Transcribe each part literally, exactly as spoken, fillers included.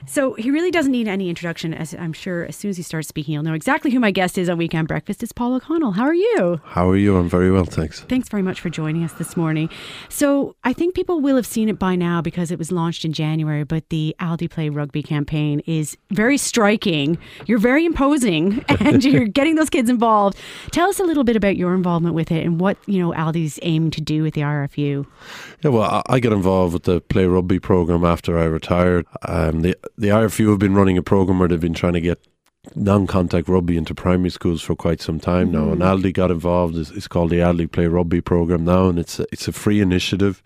So he really doesn't need any introduction, as I'm sure as soon as he starts speaking, you'll know exactly who my guest is on Weekend Breakfast. It's Paul O'Connell. How are you? How are you? I'm very well, thanks. Thanks very much for joining us this morning. So I think people will have seen it by now because it was launched in January, but the Aldi Play Rugby campaign is very striking. You're very imposing and you're getting those kids involved. Tell us a little bit about your involvement with it and what, you know, Aldi's aiming to do with the I R F U. Yeah, well, I got involved with the Play Rugby program after I retired. Um, the the I R F U have been running a program where they've been trying to get non-contact rugby into primary schools for quite some time now, and Aldi got involved. It's, it's called the Aldi Play Rugby program now, and it's a, it's a free initiative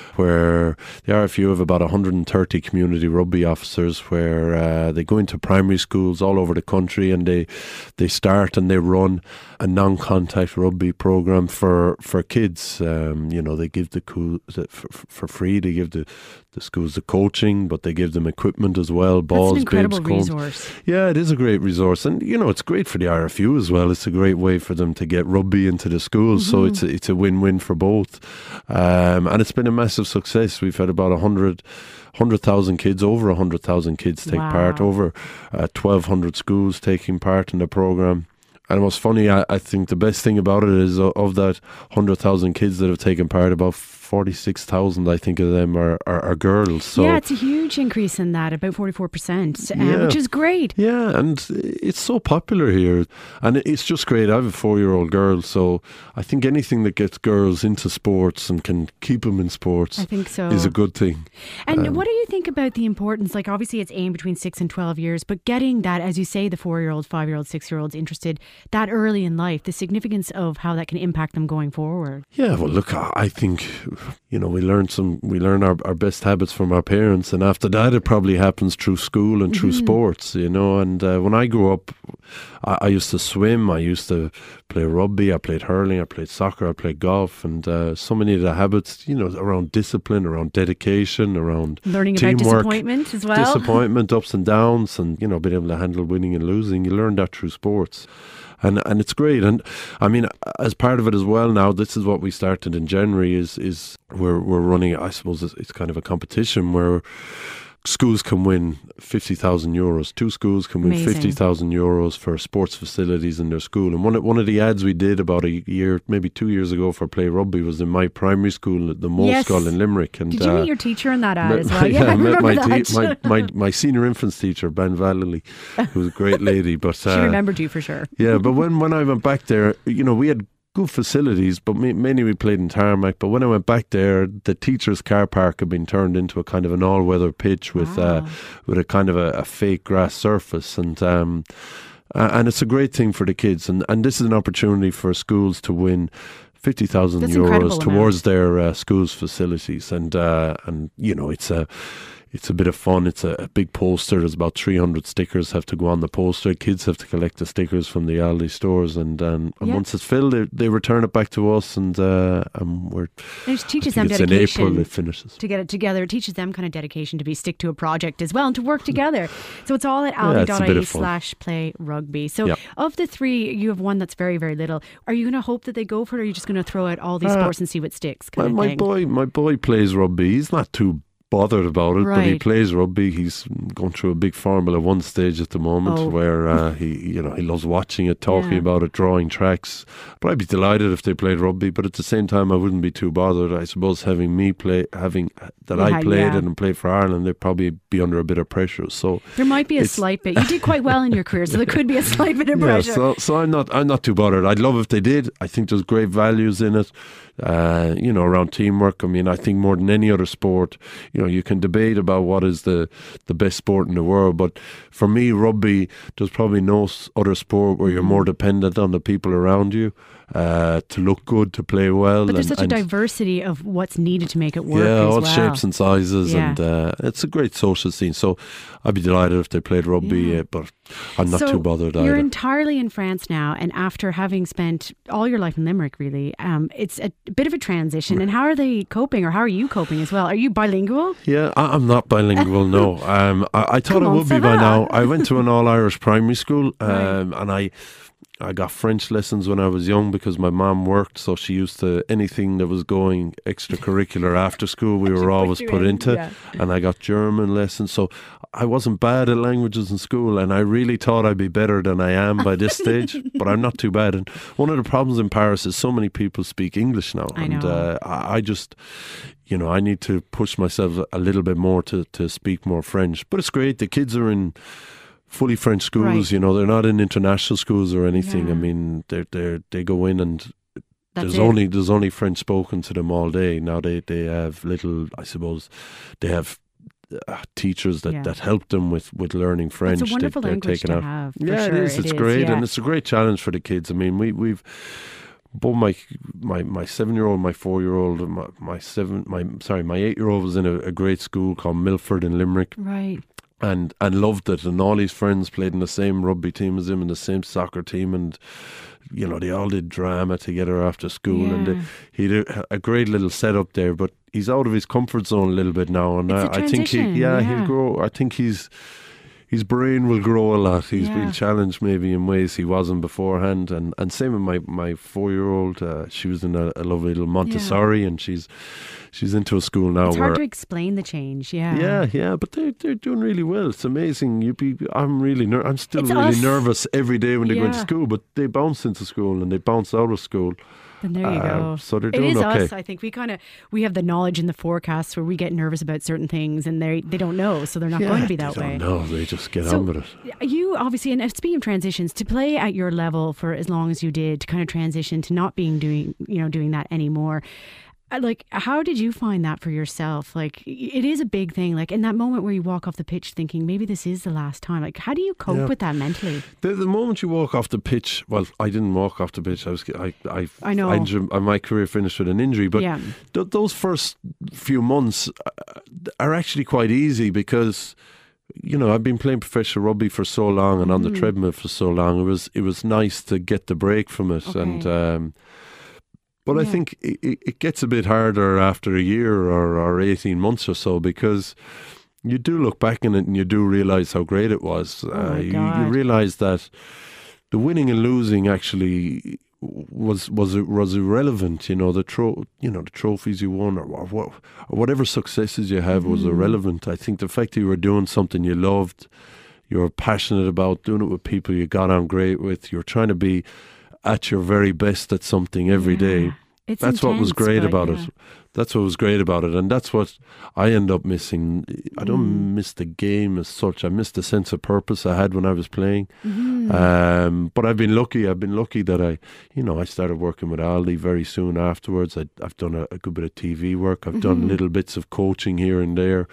where the I R F U have about one hundred thirty community rugby officers where uh, they go into primary schools all over the country and they they start and they run a non-contact rugby program for for kids. Um, you know, they give the co- for, for free. They give the the schools the coaching, but they give them equipment as well. Balls, That's an incredible bibs, cones. resource. Yeah, it is a great resource, and you know it's great for the I R F U as well. It's a great way for them to get rugby into the schools, mm-hmm. so it's a, it's a win-win for both. Um, and it's been a massive success. We've had about a hundred. one hundred thousand kids, over one hundred thousand kids take Wow. part, over uh, twelve hundred schools taking part in the programme. And what's funny, I, I think the best thing about it is uh, of that one hundred thousand kids that have taken part, about forty-six thousand, I think, of them are, are, are girls. So yeah, it's a huge increase in that, about forty-four percent, uh, Yeah. which is great. Yeah, and it's so popular here. And it's just great. I have a four-year-old girl, so I think anything that gets girls into sports and can keep them in sports I think so. is a good thing. And Um, what do you think about the importance? Like, obviously, it's aimed between six and twelve years, but getting that, as you say, the four-year-old, five-year-old, six-year-olds interested that early in life, the significance of how that can impact them going forward. Yeah, well, look, I I think, you know, we learn some, we learn our, our best habits from our parents, and after that, it probably happens through school and through Mm-hmm. sports, you know. And uh, when I grew up, I, I used to swim, I used to play rugby, I played hurling, I played soccer, I played golf, and uh, so many of the habits, you know, around discipline, around dedication, around Learning about teamwork, disappointment as well. disappointment, ups and downs, and you know, being able to handle winning and losing. You learn that through sports. And and it's great. And I mean, as part of it as well now, this is what we started in January, is is we're, we're running, I suppose it's, it's kind of a competition where schools can win fifty thousand euros. Two schools can win Amazing. fifty thousand euros for sports facilities in their school. And one of, one of the ads we did about a year, maybe two years ago for Play Rugby was in my primary school at the Yes. Moleskull in Limerick. And, Did you uh, meet your teacher in that ad met as my- well? Yeah, I I met remember my, that. te- my, my, my senior infants teacher, Ben Vallely, who was a great lady. But She uh, remembered you for sure. yeah, but when, when I went back there, you know, we had good facilities, but ma- mainly we played in tarmac. But when I went back there, the teachers' car park had been turned into a kind of an all-weather pitch with uh, Wow. with a kind of a, a fake grass surface, and um, uh, and it's a great thing for the kids. And, and this is an opportunity for schools to win fifty thousand That's incredible euros amount. towards their uh, schools' facilities, and uh, and you know, it's a. It's a bit of fun. It's a, a big poster. There's about three hundred stickers have to go on the poster. Kids have to collect the stickers from the Aldi stores, and um, and Yeah. once it's filled, they, they return it back to us, and uh, and we're. And it teaches I them think it's dedication. in April it finishes. To get it together. It teaches them kind of dedication to be stick to a project as well and to work together. So it's all at Yeah, it's a bit aldi.ie of fun. slash play rugby. So Yep. of the three, you have one that's very, very little. Are you going to hope that they go for it, or are you just going to throw out all these Uh, sports and see what sticks? My, Kind of my thing? boy, my boy plays rugby. He's not too bothered about it, but he Right. plays rugby. He's going through a big Formula One stage at the moment, Oh. where uh, he, you know, he loves watching it, talking Yeah. about it, drawing tracks. But I'd be delighted if they played rugby. But at the same time, I wouldn't be too bothered. I suppose having me play, having that Yeah, I played yeah. it and played for Ireland, they'd probably be under a bit of pressure. So There might be a It's- slight bit. You did quite well in your career, so there could be a slight bit of yeah, pressure. so so I'm not I'm not too bothered. I'd love if they did. I think there's great values in it. Uh, you know, around teamwork. I mean, I think more than any other sport, you know, you can debate about what is the, the best sport in the world. But for me, rugby, there's probably no s- other sport where you're more dependent on the people around you uh, to look good, to play well. But there's and, such a and diversity of what's needed to make it work yeah, as all well. shapes and sizes, Yeah. and uh, it's a great social scene. So I'd be delighted if they played rugby, Yeah. uh, but I'm not so too bothered you're either. entirely in France now, and after having spent all your life in Limerick, really, um, it's a bit of a transition. And how are they coping, or how are you coping as well? Are you bilingual? Yeah, I, I'm not bilingual, no. Um, I, I thought Come I on, would be ça by va. now. I went to an all-Irish primary school, Right. um, and I I got French lessons when I was young because my mom worked, so she used to, anything that was going extracurricular after school, we She were put always you put in, into. yeah. And I got German lessons, so I wasn't bad at languages in school, and I really thought I'd be better than I am by this stage, but I'm not too bad. And one of the problems in Paris is so many people speak English now. I and know. Uh, I I just, you know, I need to push myself a little bit more to, to speak more French. But it's great. The kids are in fully French schools, Right. you know, they're not in international schools or anything. Yeah. I mean, they're, they're, they go in and That's there's it. only there's only French spoken to them all day. Now they, they have little, I suppose, they have uh, teachers that, Yeah. that help them with, with learning French. It's a wonderful they, they're language taken to out. have. For Yeah, sure. it is. It's great, yeah. and it's a great challenge for the kids. I mean, we we've both my my my seven year old, my four year old, my, my seven my sorry my eight year old was in a, a great school called Milford in Limerick. Right. And and loved it, and all his friends played in the same rugby team as him and the same soccer team, and you know they all did drama together after school, and Yeah. uh, he did a great little setup there. But he's out of his comfort zone a little bit now, and It's a I, I think he transition, yeah, yeah. he'll grow. I think he's his brain will grow a lot. He's Yeah. been challenged maybe in ways he wasn't beforehand, and and same with my my four year old. Uh, she was in a, a lovely little Montessori, and she's she's into a school now It's where. hard to explain the change. Yeah. Yeah, yeah, but they're they're doing really well. It's amazing. You be, I'm really, ner- I'm still It's really us. nervous every day when they go into Yeah. school. But they bounce into school and they bounce out of school. Then there you Uh, go. so they're It doing is okay. us. I think we kind of we have the knowledge in the forecasts where we get nervous about certain things, and they they don't know, so they're not Yeah, going to be that they way. don't know. They just get So- on with it. You obviously, and speaking of transitions, to play at your level for as long as you did, to kind of transition to not being doing, you know, doing that anymore. uh, Like, how did you find that for yourself? Like, it is a big thing. Like, in that moment where you walk off the pitch thinking, maybe this is the last time. Like, how do you cope Yeah. with that mentally? The, the moment you walk off the pitch, well, I didn't walk off the pitch. I was, I, I, I know. I injured, my career finished with an injury, but yeah. th- those first few months uh, are actually quite easy because, you know, I've been playing professional rugby for so long and on the Mhm. treadmill for so long. It was it was nice to get the break from it, Okay. and um, but I Yeah. think it, it it gets a bit harder after a year or, or eighteen months or so because you do look back in it and you do realise how great it was. Oh my uh, you, you God. realise that the winning and losing actually was was was irrelevant. You know the tro- you know the trophies you won or, or, what, or whatever successes you have was Mhm. irrelevant. I think the fact that you were doing something you loved, you were passionate about, doing it with people you got on great with, you're trying to be at your very best at something every day. Yeah. It's That's what was intense, great but about yeah. it. That's what was great about it, and that's what I end up missing. I don't Mm. miss the game as such. I miss the sense of purpose I had when I was playing. Mhm. Um, but I've been lucky. I've been lucky that I, you know, I started working with Aldi very soon afterwards. I, I've done a, a good bit of T V work. I've done Mhm. little bits of coaching here and there,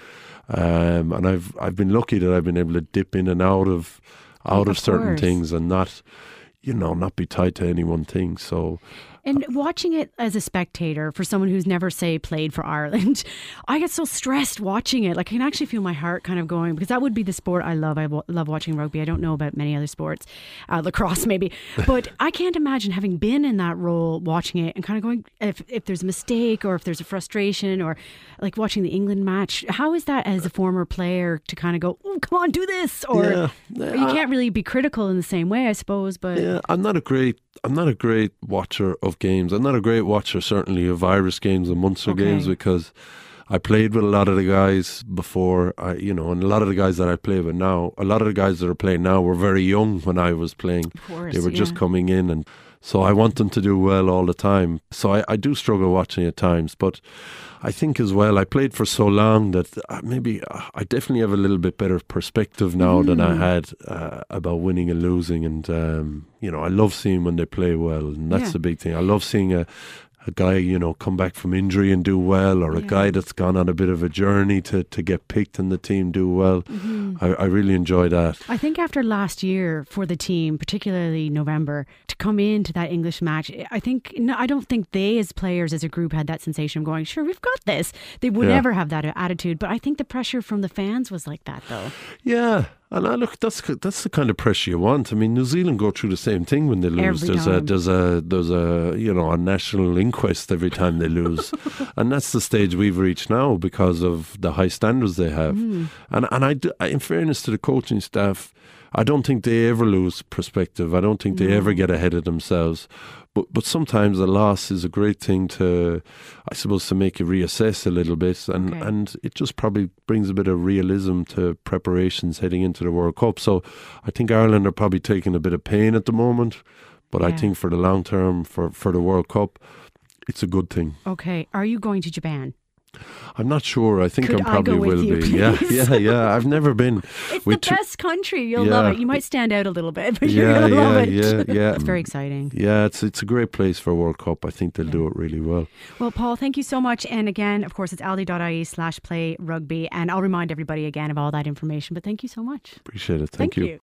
um, and I've I've been lucky that I've been able to dip in and out of out of, Of certain course. things and not, you know, not be tied to any one thing. So. And watching it as a spectator, for someone who's never, say, played for Ireland, I get so stressed watching it. Like, I can actually feel my heart kind of going, because that would be the sport I love. I w- love watching rugby. I don't know about many other sports, uh, lacrosse maybe. But I can't imagine having been in that role, watching it and kind of going, if, if there's a mistake or if there's a frustration, or like watching the England match. How is that as a former player to kind of go, oh, come on, do this? Or Yeah. you can't really be critical in the same way, I suppose. But Yeah, I'm not a great I'm not a great watcher of games. I'm not a great watcher certainly of Irish games and Munster Okay. games because I played with a lot of the guys before, I, you know, and a lot of the guys that I play with now, a lot of the guys that are playing now were very young when I was playing. of course, They were just yeah. coming in, and so I want them to do well all the time. So I, I do struggle watching at times, but I think as well, I played for so long that uh, maybe uh, I definitely have a little bit better perspective now than I Mm. had uh, about winning and losing. And, um, you know, I love seeing when they play well, and that's Yeah. the big thing. I love seeing a, a guy, you know, come back from injury and do well, or a Yeah. guy that's gone on a bit of a journey to, to get picked and the team do well. Mhm. I, I really enjoy that. I think after last year for the team, particularly November, to come into that English match, I think no, I don't think they as players as a group had that sensation of going, sure, we've got this. They would Yeah. never have that attitude, but I think the pressure from the fans was like that though. Yeah, and I look, that's that's the kind of pressure you want. I mean, New Zealand go through the same thing when they lose. Every there's a time. there's a there's a you know a national inquest every time they lose, and that's the stage we've reached now because of the high standards they have. Mm. And and I, do, in fairness to the coaching staff, I don't think they ever lose perspective. I don't think they No. ever get ahead of themselves. But but sometimes a loss is a great thing to, I suppose, to make you reassess a little bit, and Okay. and it just probably brings a bit of realism to preparations heading into the World Cup. So I think Ireland are probably taking a bit of pain at the moment, but I Yeah. think for the long term, for for the World Cup, it's a good thing. Okay. Are you going to Japan? I'm not sure. I think Could I'm I probably go with will you, be. Yeah, please? yeah, yeah. I've never been. It's We the t- best country. You'll Yeah. love it. You might stand out a little bit, but you're Yeah, going to love yeah, it. yeah, yeah. It's very exciting. Yeah, it's it's a great place for a World Cup. I think they'll Yeah. do it really well. Well, Paul, thank you so much. And again, of course, it's aldi.ie slash play rugby. And I'll remind everybody again of all that information. But thank you so much. Appreciate it. Thank, you.